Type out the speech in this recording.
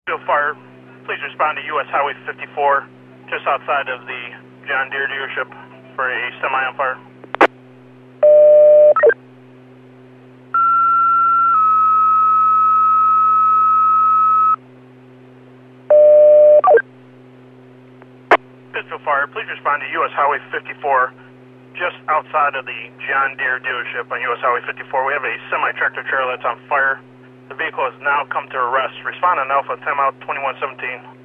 Field Fire, please respond to US Highway 54, just outside of the John Deere dealership for a semi on fire. Pittsfield Fire, please respond to US Highway 54, just outside of the John Deere dealership on US Highway 54. We have a semi-tractor trailer that's on fire. The vehicle has now come to a rest. Respond on Alpha 10 out 2117.